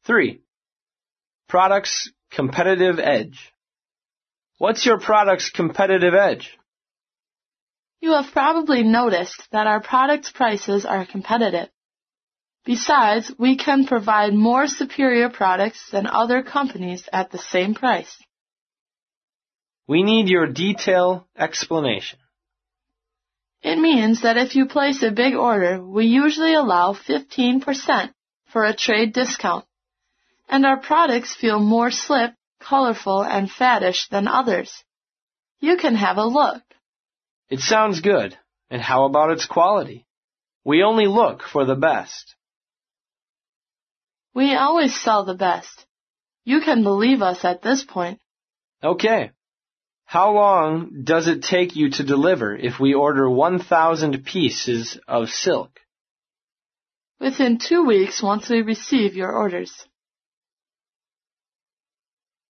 3. Product's competitive edge. What's your product's competitive edge? You have probably noticed that our product's prices are competitive. Besides, we can provide more superior products than other companies at the same price. We need your detailed explanation. It means that if you place a big order, we usually allow 15% for a trade discount, and our products feel more slip, colorful, and faddish than others. You can have a look. It sounds good. And how about its quality? We only look for the best. We always sell the best. You can believe us at this point. Okay. How long does it take you to deliver if we order 1,000 pieces of silk? Within 2 weeks once we receive your orders.